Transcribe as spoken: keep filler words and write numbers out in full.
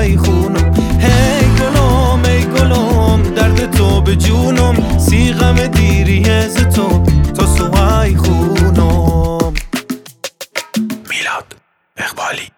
سوهای خونم. هی گلم ای گلم درد تو به جونم، سیغم دیری از تو تا سوهای خونم. میلاد اقبالی.